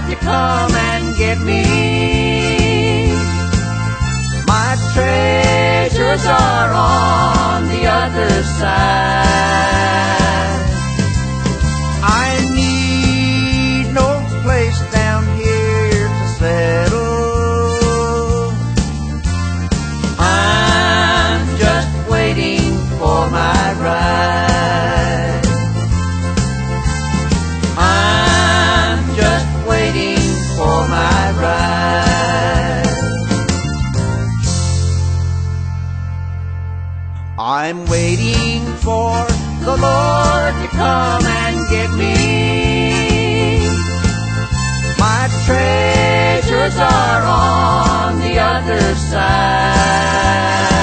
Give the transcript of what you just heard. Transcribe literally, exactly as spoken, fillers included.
to come and get me. My treasures are on the other side. I need no place down here to settle. I'm just waiting for my ride. I'm just waiting for my ride. I'm waiting for the Lord to come and get me. My treasures are on the other side.